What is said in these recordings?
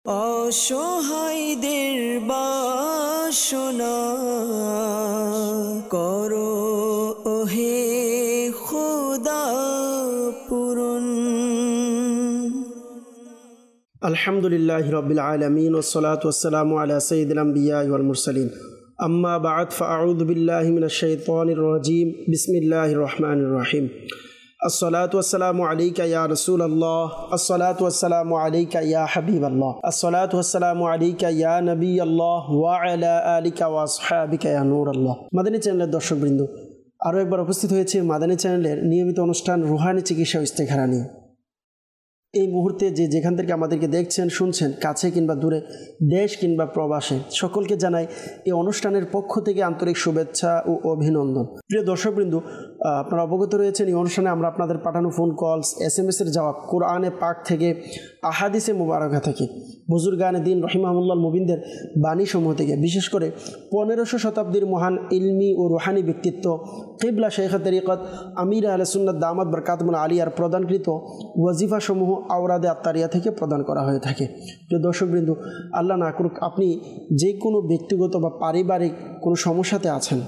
অসহায়দের বাসনা করো ওহে খোদা পূরণ। আলহামদুলিল্লাহি রাব্বিল আলামিন ওয়াসসালাতু ওয়াসসালামু আলা সাইয়্যিদিল আমবিয়া ওয়াল মুরসালিন। আম্মা বা'দ ফাআউযু বিল্লাহি মিনাশ শাইতানির রাজীম। বিসমিল্লাহির রহমানির রহিম। আসসালাতু ওয়াসসালামু আলাইকা ইয়া রাসূলুল্লাহ, আসসালাতু ওয়াসসালামু আলাইকা ইয়া হাবিবাল্লাহ, আসসালাতু ওয়াসসালামু আলাইকা ইয়া নবিয়াল্লাহ ওয়া আলা আলিকা ওয়া আসহাবিকা ইয়া নূরাল্লাহ। মাদানী চ্যানেলের দর্শকবৃন্দ, আরও একবার উপস্থিত হয়েছে মাদানী চ্যানেলের নিয়মিত অনুষ্ঠান রুহানি চিকিৎসা ও ইস্তেখারা নিয়ে। এই মুহূর্তে যেখান থেকে আমাদেরকে দেখছেন শুনছেন, কাছে কিংবা দূরে, দেশ কিংবা প্রবাসে, সকলকে জানাই এই অনুষ্ঠানের পক্ষ থেকে আন্তরিক শুভেচ্ছা ও অভিনন্দন। প্রিয় দর্শকবৃন্দ, আপনারা অবগত রয়েছেন এই অনুষ্ঠানে আমরা আপনাদের পাঠানো ফোন কলস, SMS-এর জবাব, কোরআনে পাক থেকে, আহাদিসে মুবারাকা থেকে, বুজুর্গানে দিন রহিমাহুল্লাহ মুবিনদের বাণীসমূহ থেকে, বিশেষ করে 1500 শতাব্দীর মহান ইলমি ও রুহানি ব্যক্তিত্ব কিবলা শেখে তরিকত আমির আহলে সুন্নাত দামাত বরকাতুল আলিয়ার প্রদানকৃত ওয়াজিফাসমূহ আওরাদে আত্তারিয়া থেকে প্রদান করা হয়ে থাকে। প্রিয় দর্শকবৃন্দ, আল্লাহ না করুক আপনি যে কোনো ব্যক্তিগত বা পারিবারিক কোনো সমস্যাতে আছেন,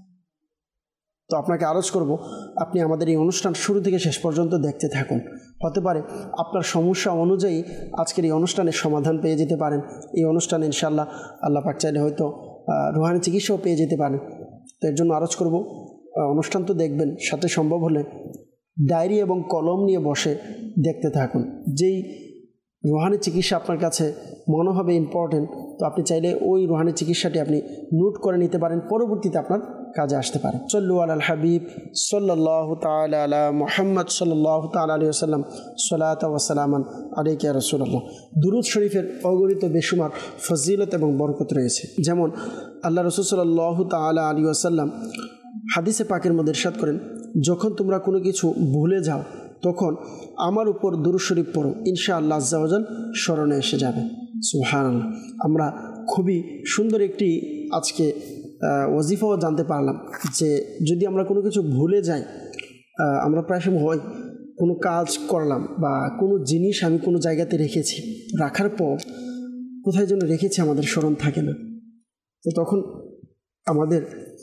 তো আপনাকে আরজ করব আপনি আমাদের এই অনুষ্ঠান শুরু থেকে শেষ পর্যন্ত দেখতে থাকুন। হতে পারে আপনার সমস্যা অনুযায়ী আজকের এই অনুষ্ঠানের সমাধান পেয়ে যেতে পারেন। এই অনুষ্ঠানে ইনশাআল্লাহ আল্লাহ পাক চাইলে হয়তো রুহানি চিকিৎসাও পেয়ে যেতে পারেন। তো এর জন্য আরজ করব অনুষ্ঠান তো দেখবেন, সাথে সম্ভব হলে ডায়েরি এবং কলম নিয়ে বসে দেখতে থাকুন। যেই রুহানি চিকিৎসা আপনার কাছে মনে হবে ইম্পর্টেন্ট, তো আপনি চাইলে ওই রুহানি চিকিৎসাটি আপনি নোট করে নিতে পারেন, পরবর্তীতে আপনার কাজে আসতে পারে। সল্লু আলাল হাবিব সাল্লাল্লাহু তাআলা আলা মুহাম্মদ সাল্লাল্লাহু তাআলা আলাইহি ওয়াসাল্লাম, সালাতু ওয়া সালামান আলাইকা ইয়া রাসূলুল্লাহ। দুরূদ শরীফের অগণিত বেশুমার ফজিলত এবং বরকত রয়েছে। যেমন আল্লাহ রাসূল সাল্লাল্লাহু তাআলা আলাইহি ওয়াসাল্লাম হাদিসে পাকের মধ্যে ইরশাদ করেন, যখন তোমরা কোনো কিছু ভুলে যাও তখন আমার উপর দুরূদ শরীফ পড়ো, ইনশাআল্লাহ আজ্জা ওয়া জাল স্মরণে এসে যাবে। সুবহানাল্লাহ। আমরা খুবই সুন্দর একটি আজকে ওয়াজিফাও জানতে পারলাম যে যদি আমরা কোনো কিছু ভুলে যাই, আমরা প্রায় সময় হয় কোনো কাজ করলাম বা কোনো জিনিস আমি কোনো জায়গাতে রেখেছি, রাখার পর কোথায় যেন রেখেছি আমাদের স্মরণ থাকে না, তো তখন আমাদের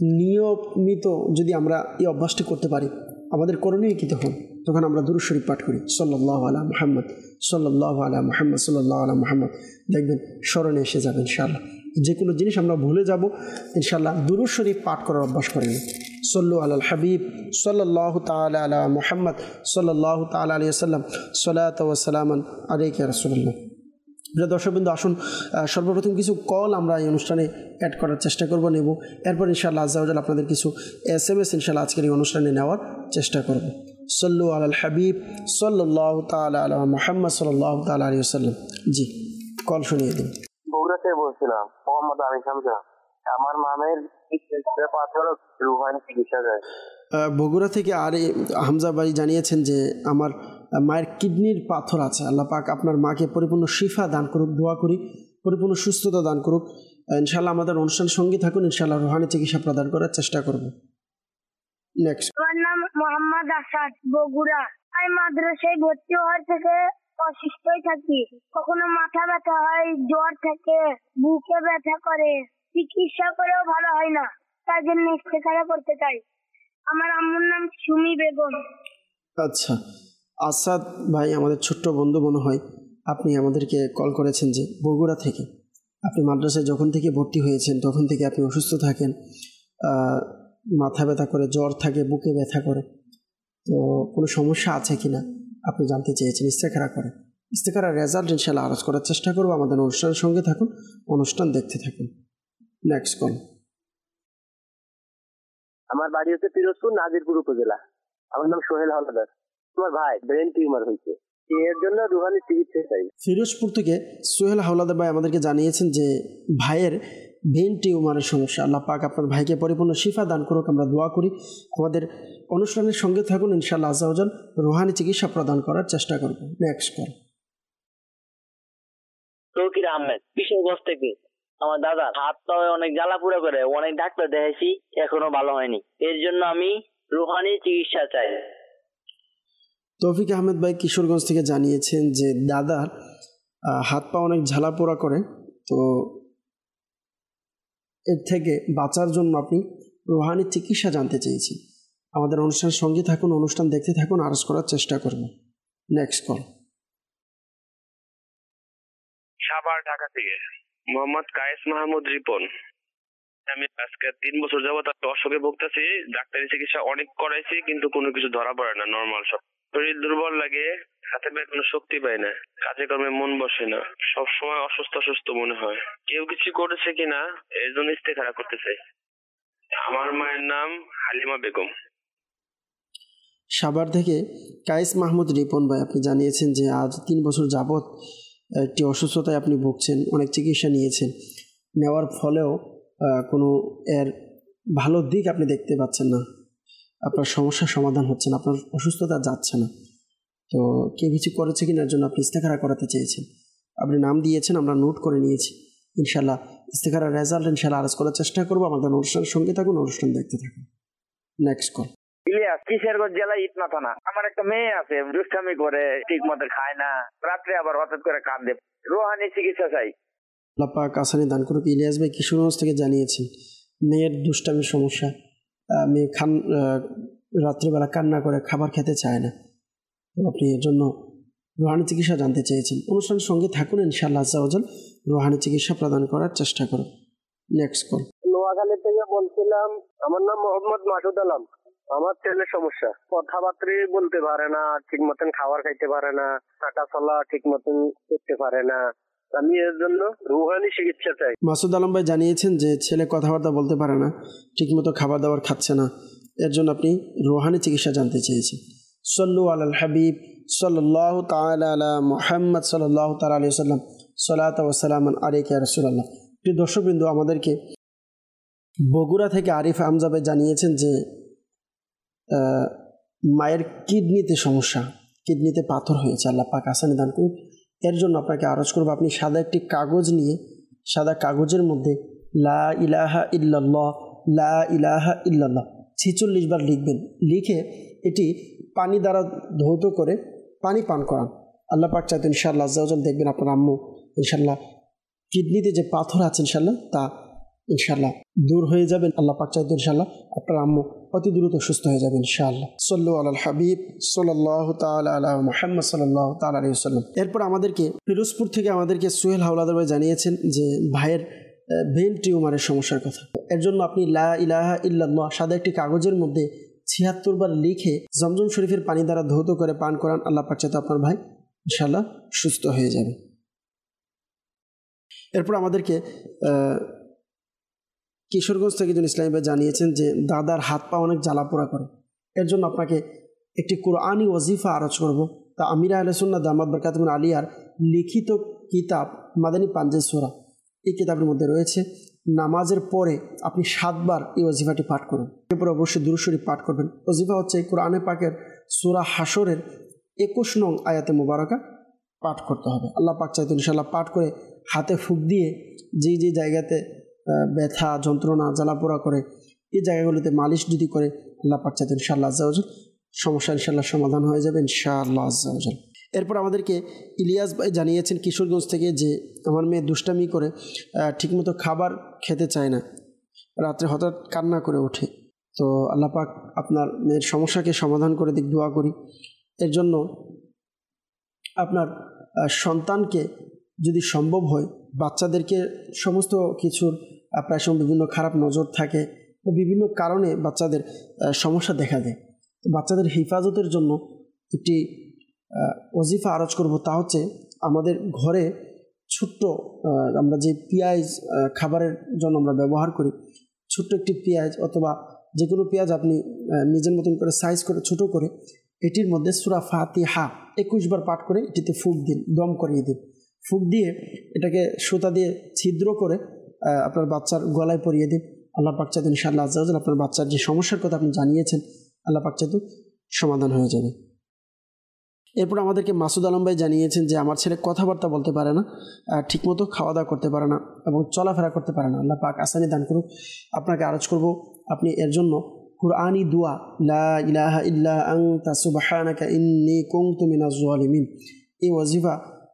নিয়মিত যদি আমরা এই অভ্যাসটি করতে পারি, আমাদের করণীয় কী তখন? তখন আমরা দুরূদ শরীফ পাঠ করি, সাল্লাল্লাহু আলা মুহাম্মদ সাল্লাল্লাহু আলা মুহাম্মদ সাল্লাল্লাহু আলা মুহাম্মদ, দেখবেন স্মরণে এসে যাবে ইনশাআল্লাহ। যে কোনো জিনিস আমরা ভুলে যাব, ইনশাআল্লাহ দুরূদ শরীফ পাঠ করার অভ্যাস করেন। সল্লু আলাল হাবিব সাল্লাল্লাহু তাআলা আলা মুহাম্মদ সাল্লাল্লাহু তাআলা আলাইহি ওয়াসাল্লাম, সালাতু ওয়া সালামান আলাইকা ইয়া রাসূলুল্লাহ। প্রিয় দর্শকবৃন্দ, আসুন সর্বপ্রথম কিছু কল আমরা এই অনুষ্ঠানে অ্যাড করার চেষ্টা করব, নেব। এরপর ইনশাআল্লাহ আজ্জা ওয়া জাল আপনাদের কিছু SMS ইনশাআল্লাহ আজকের এই অনুষ্ঠানে নেওয়ার চেষ্টা করব। সল্লু আলাল হাবিব সাল্লাল্লাহু তাআলা আলা মুহাম্মদ সাল্লাল্লাহু তাআলা আলাইহি ওয়াসাল্লাম। জি, কল শুনিয়ে দিন। বগুড়া থেকে বলছিলাম, মোহাম্মদ আমির হামজা। আমার মামের পাথর রুহানি চিকিৎসা যায়। বগুড়া থেকে আর হামজা ভাই জানিয়েছেন যে আমার মায়ের কিডনির পাথর আছে। আল্লাহ পাক আপনার মাকে পরিপূর্ণ শিফা দান করুক, দোয়া করি পরিপূর্ণ সুস্থতা দান করুক। ইনশাআল্লাহ আমাদের অনুষ্ঠানের সঙ্গে থাকুন, ইনশাআল্লাহ রুহানি চিকিৎসা প্রদান করার চেষ্টা করব। নেক্সট। আমার নাম মোহাম্মদ আসাদ, বগুড়া। আমি মাদ্রাসায় ভর্তি হওয়ার থেকে অসুস্থই থাকি। কখনো মাথা ব্যথা হয়, জ্বর থাকে, বুকে ব্যথা করে, চিকিৎসা করেও ভালো হয় না, তার জন্য ইস্তেখারা করতে চাই। আমার আম্মুর নাম সুমি বেগম। আচ্ছা, আসাদ ভাই আমাদের ছোট্ট বন্ধু মনে হয়, আপনি আমাদেরকে কল করেছেন যে বগুড়া থেকে আপনি মাদ্রাসায় যখন থেকে ভর্তি হয়েছেন তখন থেকে আপনি অসুস্থ থাকেন, মাথা ব্যথা করে, জ্বর থাকে, বুকে ব্যথা করে, তো কোনো সমস্যা আছে কি না আপনি জানতে চেয়েছেন। ইস্তেখারা করে, ইস্তেখারার রেজাল্ট ইনশাআল্লাহ আরজ করার চেষ্টা করবো। আমাদের অনুষ্ঠানের সঙ্গে থাকুন, অনুষ্ঠান দেখতে থাকুন। Next call. আমার বাড়ি হচ্ছে পিরোজপুর নাজিরপুর উপজেলা। আমার নাম সোহেল হাওলাদার। তোমার ভাই ব্রেন টিউমার হয়েছে, এর জন্য রুহানি চিকিৎসা চাই। ফিরোজপুর থেকে সোহেল হাওলাদার ভাই আমাদেরকে জানিয়েছেন যে ভাইয়ের ব্রেন টিউমারের সমস্যা। আল্লাহ পাক আপনার ভাইকে পরিপূর্ণ শিফা দান করুক, আমরা দোয়া করি। আমাদের অনুষ্ঠানের সঙ্গে থাকুন, ইনশাআল্লাহ আজ্জা ওয়া জাল রুহানি চিকিৎসা প্রদান করার চেষ্টা করব। Next call. তৌকির আহমেদ, কিশোরগঞ্জ থেকে। আমার দাদা হাত পায়ে অনেক জ্বালা পোড়া করে, অনেক ডাক্তার দেখাইছি, এখনো ভালো হয়নি। এর জন্য আমি রুহানি চিকিৎসা চাই। তৌফিক আহমেদ ভাই কিশোরগঞ্জ থেকে জানিয়েছেন যে দাদার হাত পা অনেক ঝালা পোড়া করে। তো এর থেকে বাঁচার জন্য আপনি রুহানি চিকিৎসা জানতে চেয়েছি। আমাদের অনুষ্ঠানের সঙ্গে থাকুন, অনুষ্ঠান দেখতে থাকুন, আরজ করার চেষ্টা করব। Next call. সাভার, ঢাকা থেকে মোহাম্মদ কায়েস মাহমুদ রিপন। আমি আজকে 3 বছর যাবত অসুখে ভুগতেছি। ডাক্তারি চিকিৎসা অনেক করাইছি, কিন্তু কোনো কিছু ধরা পড়ে না। নর্মাল সব, শরীর দুর্বল লাগে, হাতে পায়ে কোনো শক্তি পাই না, কাজে কর্মে মন বসে না, সব সময় অসুস্থ অসুস্থ মনে হয়। কেউ কিছু করেছে কিনা এর জন্য ইস্তেখারা করতে চাই। আমার মায়ের নাম হালিমা বেগম। সাভার থেকে কায়েস মাহমুদ রিপন ভাই, আপনি জানিয়েছেন যে আজ 3 বছর যাবৎ একটি অসুস্থতায় আপনি ভুগছেন, অনেক চিকিৎসা নিয়েছেন, নেওয়ার ফলেও কোনো এর ভালো দিক আপনি দেখতে পাচ্ছেন না, আপনার সমস্যার সমাধান হচ্ছে না, আপনার অসুস্থতা যাচ্ছে না। তো কে কিছু করেছে কিনার জন্য আপনি ইস্তেখারা করাতে চেয়েছেন। আপনি নাম দিয়েছেন, আমরা নোট করে নিয়েছি। ইনশাল্লাহ ইস্তেখারার রেজাল্ট ইনশাল্লাহ আরজ করার চেষ্টা করবো। আমাদের অনুষ্ঠানের সঙ্গে থাকুন, অনুষ্ঠান দেখতে থাকুন। Next call. ইলিয়াস, কিশোরগঞ্জ জেলা ইটনা থানা। আমার একটা মেয়ে আছে, দুষ্টামি করে, ঠিক মতো খায় না, রাত্রে আবার হঠাৎ করে কাঁদে। রুহানি চিকিৎসা চাই। আল্লাহ পাক আসানি দান করুক। ইলিয়াস ভাই কিশোরগঞ্জ থেকে জানিয়েছেন মেয়ের দুষ্টামির সমস্যা, মেয়ে রাত্রিবেলা কান্না করে, খাবার খেতে চায় না। তো আপনি এর জন্য রুহানি চিকিৎসা জানতে চেয়েছেন। অনুষ্ঠানের সঙ্গে থাকুন, ইনশাআল্লাহ আজ্জা ওয়াজাল রুহানি চিকিৎসা প্রদান করার চেষ্টা করুন। Next call. নোয়াখালী থেকে বলছিলাম, আমার নাম মোহাম্মদ মাসুদ আলম। আমার ছেলের সমস্যা, কথাবার্তা বলতে পারে না, ঠিক মতন খাবার খাইতে পারে না, হাঁটা চলা ঠিক মতন করতে পারে না। আমি এর জন্য রুহানি চিকিৎসা চাই। মাসুদ আলম ভাই জানিয়েছেন যে ছেলে কথাবার্তা বলতে পারে না, ঠিকমতো খাবার দাবার খাচ্ছে না, এর জন্য আপনি রুহানি চিকিৎসা জানতে চেয়েছেন। সল্লু আলাল হাবিব সাল্লাল্লাহু তাআলা আলা মুহাম্মদ সাল্লাল্লাহু তাআলা আলাইহি ওয়াসাল্লাম, সালাতু ওয়া সালামান আলাইকা ইয়া রাসূলুল্লাহ। প্রিয় দর্শকবৃন্দ, আমাদেরকে বগুড়া থেকে আরিফ হামজা ভাই জানিয়েছেন যে মায়ের কিডনিতে সমস্যা, কিডনিতে পাথর হয়েছে, আল্লাহ পাক আসানি দান করুন। এর জন্য আপনাকে আরজ করবো, আপনি সাদা একটি কাগজ নিয়ে, সাদা কাগজের মধ্যে লা ইলাহা ইল্লাল্লাহ, লা ইলাহা ইল্লাল্লাহ 46 বার লিখবেন। লিখে এটি পানি দ্বারা ধৌত করে পানি পান করান। আল্লাহ পাক চাইতে ইনশাআল্লাহ আজ্জা ওয়াজাল দেখবেন আপনার আম্মু ইনশাআল্লাহ কিডনিতে যে পাথর আছে ইনশাআল্লাহ তা ইনশাআল্লাহ দূর হয়ে যাবেন। আল্লাহ পাক চাইতে ইনশাআল্লাহ আপনার আম্মু অতি দ্রুত সুস্থ হয়ে যাবে ইনশাআল্লাহ। সাল্লু আলাল হাবিব সাল্লাল্লাহু তাআলা আলা মুহাম্মদ সাল্লাল্লাহু তাআলা আলাইহি ওয়াসাল্লাম। এরপর আমাদেরকে পিরোজপুর থেকে আমাদেরকে সোহেল হাওলাদার ভাই জানিয়েছেন যে ভাইয়ের ব্রেন টিউমারের সমস্যার কথা। এর জন্য আপনি লা ইলাহা ইল্লাল্লাহ সাদা একটি কাগজের মধ্যে 76 বার লিখে জমজম শরীফের পানি দ্বারা ধৌত করে পান করান। আল্লাহ পাক চাইতে আপনার ভাই ইনশাআল্লাহ সুস্থ হয়ে যাবে। এরপর আমাদেরকে কিশোরগঞ্জ থেকে একজন ইসলামী ভাই জানিয়েছেন যে দাদার হাত পা অনেক জ্বালা পোড়া করে। এর জন্য আপনাকে একটি কোরআনি ওয়াজিফা আরজ করব। তা আমিরা আহলে সুন্নাত দামাত বরকাতুহুম আলিয়ার লিখিত কিতাব মাদানী পাঞ্জের সূরা, এই কিতাবের মধ্যে রয়েছে নামাজের পরে আপনি 7 বার এই ওয়াজিফাটি পাঠ করুন। এরপর অবশ্যই দুরূদ শরীফ পাঠ করবেন। ওয়াজিফা হচ্ছে কোরআনে পাকের সূরা হাশরের 21 নং আয়াতে মুবারাকা পাঠ করতে হবে। আল্লাহ পাক চাইতে ইনশাআল্লাহ পাঠ করে হাতে ফুঁক দিয়ে যে জায়গাতে ব্যথা যন্ত্রণা জ্বালাপোড়া করে এই জায়গাগুলিতে মালিশ যদি করে আল্লাহ পাক চাইতে ইনশাআল্লাহ আজ্জা ওয়াজাল সমস্যা ইনশাআল্লাহ সমাধান হয়ে যাবে ইনশাআল্লাহ আজ্জা ওয়াজাল। এরপর আমাদেরকে ইলিয়াস ভাই জানিয়েছেন কিশোরগঞ্জ থেকে যে আমার মেয়ে দুষ্টামি করে, ঠিকমতো খাবার খেতে চায় না, রাত্রে হঠাৎ কান্না করে ওঠে। তো আল্লাহ পাক আপনার মেয়ের সমস্যাকে সমাধান করে দিক, দোয়া করি। এর জন্য আপনার সন্তানকে যদি সম্ভব হয়, বাচ্চাদেরকে সমস্ত কিছুর প্রায় সময় বিভিন্ন খারাপ নজর থাকে, বিভিন্ন কারণে বাচ্চাদের সমস্যা দেখা দেয়। বাচ্চাদের হেফাজতের জন্য একটি ওয়াজিফা আরজ করব। তা হচ্ছে আমাদের ঘরে ছোট্ট আমরা যে পেঁয়াজ খাবারের জন্য আমরা ব্যবহার করি, ছোট্ট একটি পেঁয়াজ অথবা যে কোনো পেঁয়াজ আপনি নিজের মতন করে সাইজ করে ছোট করে এটির মধ্যে সূরা ফাতিহা 21 বার পাঠ করে এটিতে ফুঁক দিন, দম করিয়ে দিন। ফুঁক দিয়ে এটাকে সুতা দিয়ে ছিদ্র করে আপনার বাচ্চার গলায় পরিয়ে দিন। আল্লাহ পাক চাইতে ইনশাআল্লাহ আজ্জা ওয়াজাল আপনার বাচ্চার যে সমস্যার কথা আপনি জানিয়েছেন আল্লাহ পাক চাইতে সমাধান হয়ে যাবে। এরপর আমাদেরকে মাসুদ আলম ভাই জানিয়েছেন যে আমার ছেলে কথাবার্তা বলতে পারে না, ঠিকমতো খাওয়া দাওয়া করতে পারে না এবং চলাফেরা করতে পারে না। আল্লাহ পাক আসানি দান করুক। আপনাকে আরজ করব আপনি এর জন্য কুরআনি দোয়া লা ইলাহা ইল্লা আনতা সুবহানাকা ইন্নী কুনতু মিনাজ জালিমিন এই ওয়াজিফা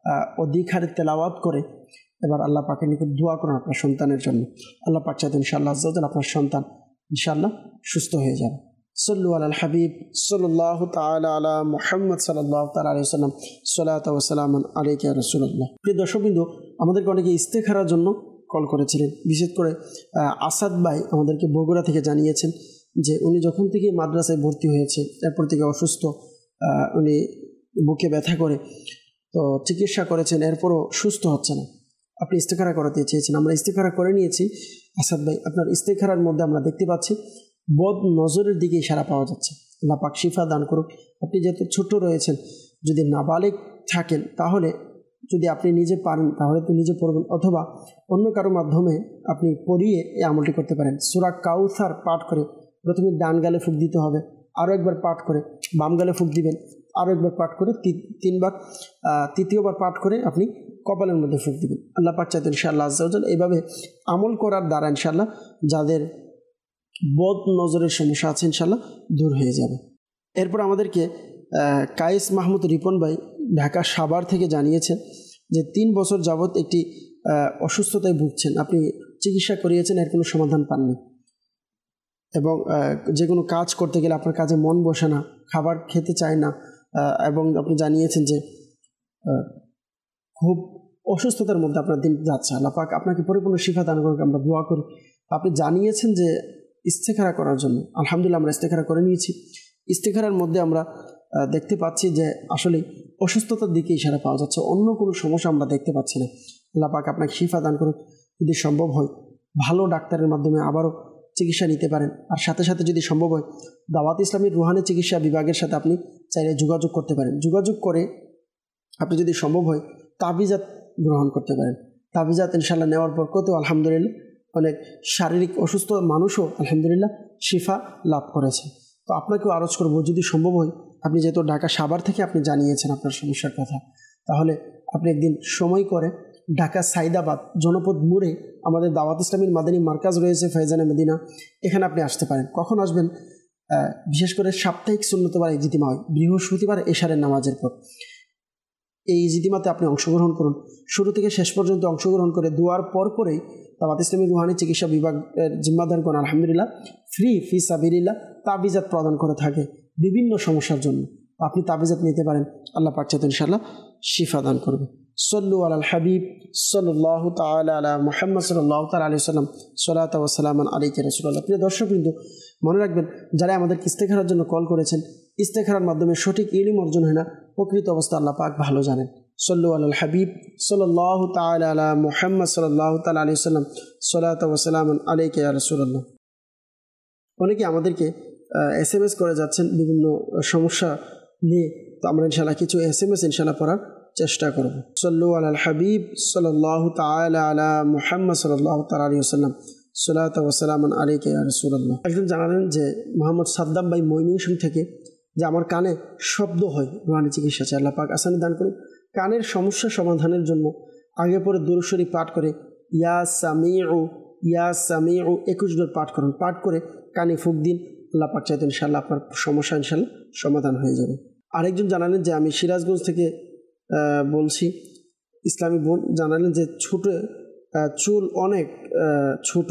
অধিক হারে তেলাওয়াত করে এবার আল্লাহ পাকের নিকট দোয়া করুন আপনার সন্তানের জন্য। আল্লাহ পাক চাইতেন ইনশাআল্লাহ আজ্জা ওয়া জাল আপনার সন্তান ইনশাআল্লাহ সুস্থ হয়ে যাবে। সল্লু আলাল হাবিব সাল্লাল্লাহু তাআলা আলা মুহাম্মদ সাল্লাল্লাহু তাআলা আলাইহি ওয়াসাল্লাম সালাতু ওয়া সালামুন আলাইকা ইয়া রাসূলুল্লাহ। প্রিয় দর্শকবৃন্দ, আমাদেরকে অনেকে ইস্তেখারার জন্য কল করেছিলেন। বিশেষ করে আসাদ ভাই আমাদেরকে বগুড়া থেকে জানিয়েছেন যে উনি যখন থেকে মাদ্রাসায় ভর্তি হয়েছে এরপর থেকে অসুস্থ, উনি বুকে ব্যথা করে, তো চিকিৎসা করেছেন, এরপরও সুস্থ হচ্ছে না। আপনি ইস্তেখারা করাতে চেয়েছেন, আমরা ইস্তেখারা করে নিয়েছি। আসাদ ভাই, আপনার ইস্তেখারার মধ্যে আমরা দেখতে পাচ্ছি বদ নজরের দিকে ইশারা পাওয়া যাচ্ছে। আল্লাহ পাক শিফা দান করুক। আপনি যেহেতু ছোট রয়েছেন, যদি নাবালিগ থাকেন তাহলে যদি আপনি নিজে পারেন তাহলে তো নিজে পড়বেন, অথবা অন্য কারো মাধ্যমে আপনি পড়িয়ে এই আমলটি করতে পারেন। সূরা কাউসার পাঠ করে প্রথমে ডান গালে ফুঁক দিতে হবে, আরও একবার পাঠ করে বাম গালে ফুঁক দিবেন, আরও একবার পাঠ করে তিনবার, তৃতীয়বার পাঠ করে আপনি কপালের মধ্যে ফুঁক দিবেন। আল্লাহ পাক চাইতেন ইনশাআল্লাহ আজ্জা ওয়া জাল এইভাবে আমল করার দ্বারা ইনশাআল্লাহ যাদের বদ নজরের সমস্যা আছে ইনশাআল্লাহ দূর হয়ে যাবে। এরপর আমাদেরকে কায়েস মাহমুদ রিপন ভাই ঢাকা সাভার থেকে জানিয়েছেন যে 3 বছর যাবৎ একটি অসুস্থতায় ভুগছেন। আপনি চিকিৎসা করিয়েছেন, এর কোনো সমাধান পাননি, এবং যে কোনো কাজ করতে গেলে আপনার কাজে মন বসে না, খাবার খেতে চায় না, এবং আপনি জানিয়েছেন যে খুব অসুস্থতার মধ্যে আপনার দিন যাচ্ছে। আল্লাহ পাক আপনাকে পরিপূর্ণ শিফা দান করুক, আমরা দোয়া করি। আপনি জানিয়েছেন যে ইস্তেখারা করার জন্য, আলহামদুলিল্লাহ আমরা ইস্তেখারা করে নিয়েছি। ইস্তেখারার মধ্যে আমরা দেখতে পাচ্ছি যে আসলে অসুস্থতার দিকে ইশারা পাওয়া যাচ্ছে, অন্য কোনো সমস্যা আমরা দেখতে পাচ্ছি না। আল্লাহ পাক আপনাকে শিফা দান করুক। যদি সম্ভব হয় ভালো ডাক্তারের মাধ্যমে আবারও চিকিৎসা নিতে পারেন, আর সাথে সাথে যদি সম্ভব হয় দাওয়াত ইসলামীর রুহানি চিকিৎসা বিভাগের সাথে আপনি চাইলে যোগাযোগ করতে পারেন। যোগাযোগ করে আপনি যদি সম্ভব হয় তাবিজাত গ্রহণ করতে পারেন। তাবিজাত ইনশাআল্লাহ নেওয়ার পর কত আলহামদুলিল্লাহ অনেক শারীরিক অসুস্থ মানুষও আলহামদুলিল্লাহ শিফা লাভ করেছে। তো আপনাকেও আরজ করব, যদি সম্ভব হয় আপনি যেহেতু ঢাকা সাভার থেকে আপনি জানিয়েছেন আপনার সমস্যার কথা, তাহলে আপনি একদিন সময় করে ঢাকা সাইদাবাদ জনপদ মোড়ে আমাদের দাওয়াত ইসলামীর মাদানী মার্কাজ রয়েছে ফয়জানে মদিনা, এখানে আপনি আসতে পারেন। কখন আসবেন? বিশেষ করে সাপ্তাহিক সুন্নতবার ইজতিমা হয় বৃহস্পতিবার এশারের নামাজের পর। এই ইজতিমাতে আপনি অংশগ্রহণ করুন, শুরু থেকে শেষ পর্যন্ত অংশগ্রহণ করে দোয়ার পরেই দাওয়াত ইসলামীর রুহানি চিকিৎসা বিভাগের জিম্মাদারগণ আলহামদুলিল্লাহ ফি সাবিলিল্লাহ তাবিজাত প্রদান করে থাকে বিভিন্ন সমস্যার জন্য। আপনি তাবিজাত নিতে পারেন, আল্লাহ পাক চাইতেন ইনশাআল্লাহ শিফা দান করবে। সল্লু আলাল হাবিব সাল্লাল্লাহু তাআলা আলা মুহাম্মদ সাল্লাল্লাহু তাআলা আলাইহি ওয়াসাল্লাম সালাতু ওয়া সালামুন আলাইকা রাসূলুল্লাহ। প্রিয় দর্শকবৃন্দ, মনে রাখবেন যারা আমাদের ইস্তেখারার জন্য কল করেছেন, ইস্তেখারার মাধ্যমে সঠিক ইলম অর্জন হয় না, প্রকৃত অবস্থা আল্লাহ পাক ভালো জানেন। সল্লু আলাল হাবিব সাল্লাল্লাহু তাআলা আলা মুহাম্মদ সাল্লাল্লাহু তাআলা আলাইহি ওয়াসাল্লাম সালাতু ওয়া সালামুন আলাইকা ইয়া রাসূলুল্লাহ। অনেকে আমাদেরকে SMS করে যাচ্ছেন বিভিন্ন সমস্যা নিয়ে, তো আমরা ইনশাআল্লাহ কিছু SMS ইনশাআল্লাহ পড়ার চেষ্টা করব। সল্লু আলাল হাবিব সাল্লাল্লাহু তাআলা আলা মুহাম্মদ সাল্লাল্লাহু তাআলা আলাইহি ওয়াসাল্লাম সালাতু ওয়া সালামুন আলাইকা ইয়া রাসূলুল্লাহ। একজন জানালেন যে মোহাম্মদ সাদ্দাম ভাই ময়মনসিংহ থেকে, যে আমার কানে শব্দ হয়, রুহানি চিকিৎসা চাই, আল্লাহ পাক আসানি দান করুন। কানের সমস্যা সমাধানের জন্য আগে পরে দুরূদ শরীফ পাঠ করে ইয়া সামিউ 21 বার পাঠ করুন, পাঠ করে কানে ফুঁক দিন, আল্লাহ পাক চাইতেন ইনশাআল্লাহ আপনার সমস্যা ইনশাআল্লাহ সমাধান হয়ে যাবে। আরেকজন জানালেন যে আমি সিরাজগঞ্জ থেকে বলছি, ইসলামী বোন জানালেন যে চুল অনেক ছোট,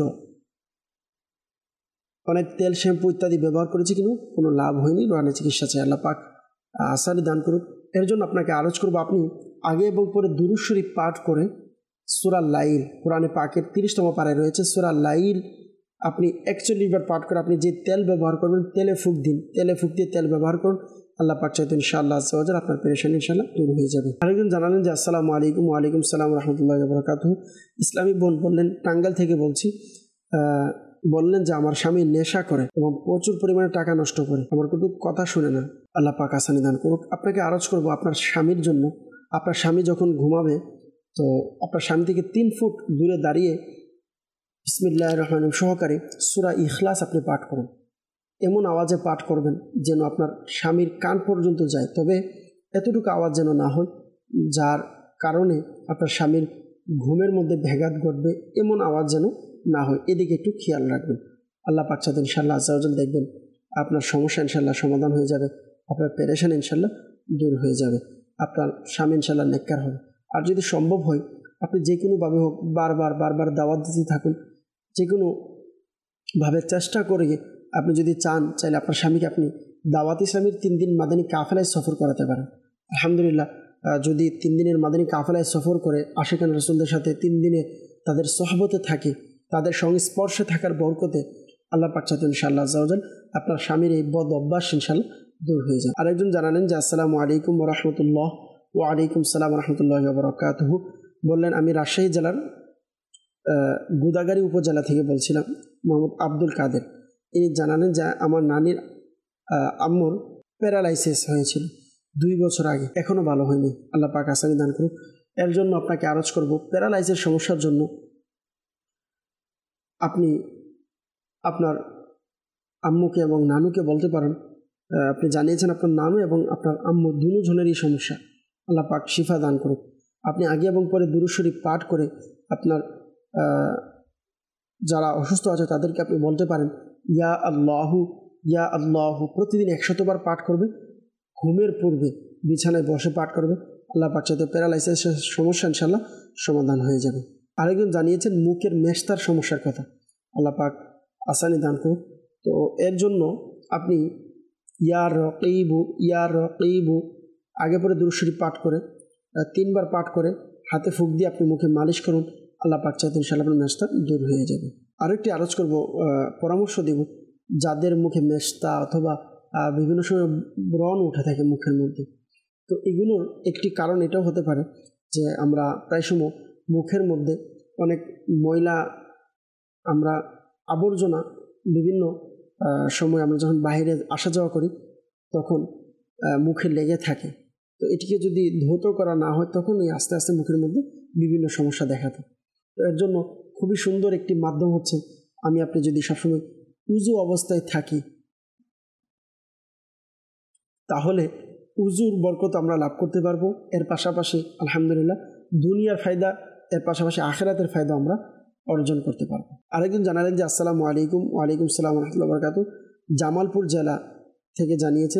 অনেক তেল শ্যাম্পু ইত্যাদি ব্যবহার করেছি কিন্তু কোনো লাভ হয়নি, রুহানি চিকিৎসা চাই, আল্লাহ পাক আসানি দান করুন। এর জন্য আপনাকে আরজ করবো, আপনি আগে এবং পরে দুরূদ শরীফ পাঠ করে সূরা লাইল, কোরআনে পাকের 30তম পারায় রয়েছে সূরা লাইল, আপনি 41 বার পাঠ করে আপনি যে তেল ব্যবহার করবেন তেলে ফুঁক দিন, তেলে ফুঁক দিয়ে তেল ব্যবহার করুন, আল্লাহ পাক চাইতে ইনশাআল্লাহ আজ্জা ওয়া জাল আপনার পেরেশানি ইনশাআল্লাহ দূর হয়ে যাবে। আরেকজন জানালেন যে আসসালামু আলাইকুম। ওয়ালাইকুম সালাম রাহমাতুল্লাহি ওয়া বারাকাতুহু। ইসলামী বোন বললেন, টাঙ্গাইল থেকে বলছি, বললেন যে আমার স্বামী নেশা করে এবং প্রচুর পরিমাণে টাকা নষ্ট করে, আমার কিন্তু কথা শুনে না, আল্লাহ পাক আসানি দান করুক। আপনাকে আরজ করবো আপনার স্বামীর জন্য, আপনার স্বামী যখন ঘুমাবে তো আপনার স্বামী থেকে 3 ফুট দূরে দাঁড়িয়ে বিসমিল্লাহির রহমানির রহিম সহকারে সূরা ইখলাস আপনি পাঠ করুন। এমন আওয়াজে পাঠ করবেন যেন আপনার স্বামীর কান পর্যন্ত যায়, তবে এতটুকু আওয়াজ যেন না হয় যার কারণে আপনার স্বামীর ঘুমের মধ্যে ব্যাঘাত ঘটবে, এমন আওয়াজ যেন না হয়, এদিকে একটু খেয়াল রাখবেন। আল্লাহ পাক চাইতেন ইনশাআল্লাহ আজ্জা ওয়া জাল দেখবেন আপনার সমস্যা ইনশাআল্লাহ সমাধান হয়ে যাবে, আপনার পেরেশানি ইনশাআল্লাহ দূর হয়ে যাবে, আপনার স্বামী ইনশাআল্লাহ নেককার হবে। আর যদি সম্ভব হয় আপনি যে কোনোভাবে হোক বারবার দাওয়াত দিতে থাকুন, যে কোনোভাবে চেষ্টা করে আপনি যদি চাইলে আপনার স্বামীকে আপনি দাওয়াত ইসলামের 3 দিন মাদানী কাফেলায় সফর করাতে পারেন। আলহামদুলিল্লাহ, যদি 3 দিনের মাদানী কাফেলায় সফর করে আশিকান রাসূলদের সাথে 3 দিনে তাদের সহবতে থাকে, তাদের সংস্পর্শে থাকার বরকতে আল্লাহ পাক চাইতেন ইনশাআল্লাহ আজ্জা ওয়া জাল আপনার স্বামীর এই বদ অভ্যাস ইনশাআল্লাহ দূর হয়ে যায়। আরেকজন জানালেন যে আসসালামু আলাইকুম ওয়া রাহমাতুল্লাহ। ওয়া আলাইকুম সালাম ওয়া রাহমাতুল্লাহি ওয়া বারাকাতুহু। বললেন আমি রাজশাহী জেলার গোদাগাড়ী উপজেলা থেকে বলছিলাম, মোহাম্মদ আব্দুল কাদের। ইনি জানালেন যে আমার নানির আম্মুর প্যারালাইসিস হয়েছিল 2 বছর আগে, এখনও ভালো হয়নি, আল্লাহ পাক আসানি দান করুন। এর জন্য আপনাকে আরজ করব, প্যারালাইসিস সমস্যার জন্য আপনি আপনার আম্মুকে এবং নানুকে বলতে পারেন, আপনি জানিয়েছেন আপনার নানু এবং আপনার আম্মু দুজনেরই সমস্যা, আল্লাহ পাক শিফা দান করুন। আপনি আগে এবং পরে দুরূদ শরীফ পাঠ করে আপনার যারা অসুস্থ আছে তাদেরকে আপনি বলতে পারেন ইয়া আল্লাহু প্রতিদিন 100 বার পাঠ করবে, ঘুমের পূর্বে বিছানায় বসে পাঠ করবে, আল্লাহ পাক চাইতে প্যারালাইসিসের সমস্যা ইনশাআল্লাহ সমাধান হয়ে যাবে। আরেকজন জানিয়েছেন মুখের মেস্তার সমস্যার কথা, আল্লাহ পাক আসানি দান করুন। তো এর জন্য আপনি ইয়া রকিবু আগে পরে দুরূদ শরীফ পাঠ করে 3 বার পাঠ করে হাতে ফুঁক দিয়ে আপনি মুখে মালিশ করুন, আল্লাহ পাক চাইতে ইনশাআল্লাহ আপনার মেস্তা দূর হয়ে যাবে। আরেকটি আরজ করব, পরামর্শ দেব, যাদের মুখে মেস্তা অথবা বিভিন্ন সময় ব্রণ উঠে থাকে মুখের মধ্যে, তো এগুলোর একটি কারণ এটাও হতে পারে যে আমরা প্রায় সময় মুখের মধ্যে অনেক ময়লা, আমরা আবর্জনা বিভিন্ন সময় আমরা যখন বাইরে আসা যাওয়া করি তখন মুখে লেগে থাকে। তো এটিকে যদি ধৌত করা না হয় তখন এই আস্তে আস্তে মুখের মধ্যে বিভিন্ন সমস্যা দেখাতে। তো এর জন্য খুবই সুন্দর একটি মাধ্যম হচ্ছে আপনি যদি সবসময় উজু অবস্থায় থাকি তাহলে উজুর বরকত আমরা লাভ করতে পারবো। এর পাশাপাশি আলহামদুলিল্লাহ দুনিয়ার ফায়দা, এর পাশাপাশি আখিরাতের ফায়দা আমরা অর্জন করতে পারবো। আরেকজন জানালেন যে আসসালামু আলাইকুম। ওয়ালাইকুম সালাম ওয়া রাহমাতুল্লাহি ওয়া বারাকাতুহু। জামালপুর জেলা থেকে জানিয়েছেন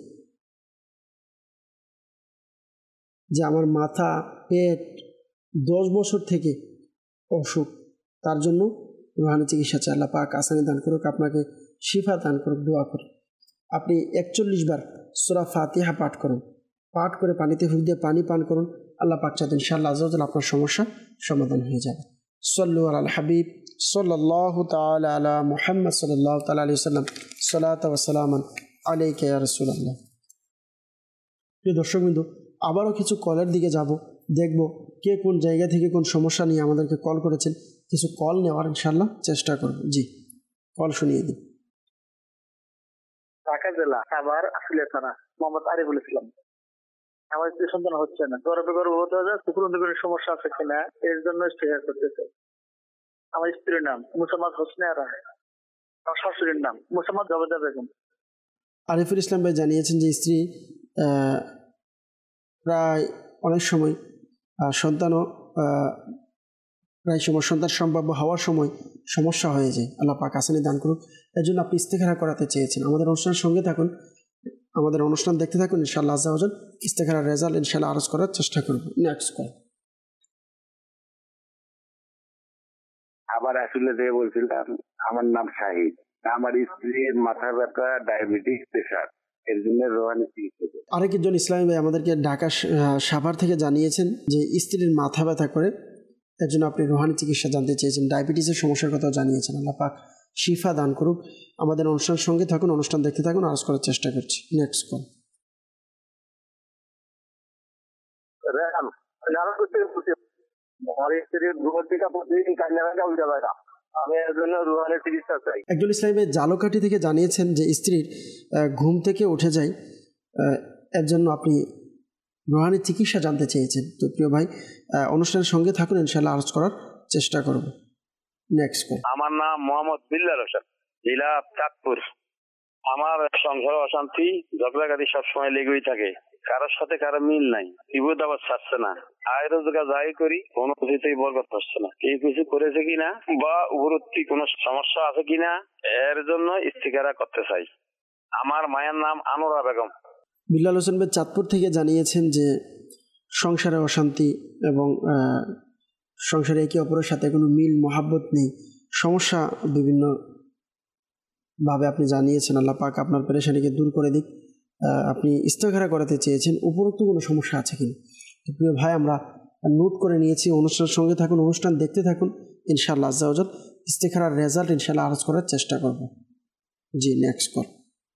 যে আমার মাথা, পেট 10 বছর থেকে অসুখ, তার জন্য রুহানি চিকিৎসা চাই, আল্লাহ পাক আসানি দান করুক, আপনাকে শিফা দান করুক, দোয়া করুন। আপনি 41 বার সূরা ফাতিহা পাঠ করুন, পাঠ করে পানিতে ফুঁক দিয়ে পানি পান করুন, আল্লাহ পাক চাইতেন ইনশাআল্লাহ আজ্জা ওয়া জাল আপনার সমস্যা সমাধান হয়ে যাবে। সাল্লু আলাল হাবিব সাল্লাল্লাহু তাআলা আলা মুহাম্মদ সাল্লাল্লাহু তাআলা আলাইহি ওয়াসাল্লাম, সালাতু ওয়া সালামান আলাইকা ইয়া রাসূলুল্লাহ। প্রিয় দর্শকবৃন্দ, আবারও কিছু কলের দিকে যাব, দেখব কে কোন জায়গা থেকে কোন সমস্যা নিয়ে আমাদেরকে কল করেছেন, কিছু কল নেওয়ার ইনশাআল্লাহ চেষ্টা করব। জি, কল শুনিয়ে দিন। ঢাকা জেলা সাভার আশুলিয়া থানা, মোহাম্মদ আরিফুল ইসলাম। আমার স্ত্রী সন্তান হচ্ছে না, গর্ভবতী হয়ে যায়, শুক্রাণুতে কোনো সমস্যা আছে কিনা এর জন্য স্টিকার করতেছে। আমার স্ত্রীর নাম মুসাম্মদ হোসনে আরা, আমার শাশুড়ির নাম মুসাম্মদ জবেদা বেগম। আরিফুল ইসলাম ভাই জানিয়েছেন যে স্ত্রী প্রায় অনেক সময় সন্তান সম্ভাব্য হওয়ার সময় সমস্যা হয়ে যায়, আল্লাহ পাক আসানি দান করুক। এর জন্য আপনি ইস্তেখারা করাতে চেয়েছেন। আমাদের অনুষ্ঠানের সঙ্গে থাকুন, আমাদের অনুষ্ঠান দেখতে থাকুন, ইনশাআল্লাহ আজ্জা ওয়া জাল ইস্তেখারার রেজাল্ট ইনশাআল্লাহ আরজ করার চেষ্টা করব। Next call. আবার আসলে যে বলছিলাম, আমার নাম শাহিদ। আমার স্ত্রীর মাথা ব্যথা, ডায়াবেটিস, প্রেশার, এর জন্য রোহানি চিকিৎসা। আরেকজন ইসলামী ভাই আমাদেরকে ঢাকা সাভার থেকে জানিয়েছেন যে স্ত্রীর মাথা ব্যথা করে, এর জন্য আপনি রোহানি চিকিৎসা জানতে চেয়েছেন, ডায়াবেটিসের সমস্যার কথাও জানিয়েছেন, আল্লাহ পাক শিফা দান করুক। আমাদের অনুষ্ঠানের সঙ্গে থাকুন, অনুষ্ঠান দেখতে থাকুন, আরজ করার চেষ্টা করছি। Next call. একজন ইসলামী ভাই জালকাঠি থেকে জানিয়েছেন যে স্ত্রীর ঘুম থেকে উঠে যায়, এর জন্য আপনি রোহানি চিকিৎসা জানতে চেয়েছেন। তো প্রিয় ভাই, অনুষ্ঠানের সঙ্গে থাকুন, ইনশাআল্লাহ আরজ করার চেষ্টা করব। Next call. আমার নাম মোহাম্মদ বিল্লাল হোসেন, জেলা চাঁদপুর। আমার সংসার অশান্তি, ঝগড়াঘাটি সবসময় লেগেই থাকে, কারোর সাথে কারো মিল নাই, বিপদ আবার ছাড়ছে না, আয় রোজগার যাই করি কোনো কিছুতেই বরকত হচ্ছে না। কেউ কিছু করেছে কিনা বা উপরত্তি কোনো সমস্যা আছে কিনা এর জন্য ইস্তিখারা করতে চাই। আমার মায়ের নাম আনোরা বেগম। বিল্লাল হোসেন ভাই চাঁদপুর থেকে জানিয়েছেন যে সংসারে অশান্তি এবং সংসারে একে অপরের সাথে কোনো মিল মহাব্বত নেই, সমস্যা বিভিন্নভাবে আপনি জানিয়েছেন, আল্লাহ পাক আপনার পেরেশানিকে দূর করে দিক। আপনি ইস্তেখারা করাতে চেয়েছেন, উপরোক্ত কোনো সমস্যা আছে কিনা। তো প্রিয় ভাই, আমরা নোট করে নিয়েছি, অনুষ্ঠানের সঙ্গে থাকুন, অনুষ্ঠান দেখতে থাকুন, ইনশাআল্লাহ আজ্জা ওয়াজাল ইস্তেখারার রেজাল্ট ইনশাআল্লাহ আরজ করার চেষ্টা করব। জি, নেক্সট কল।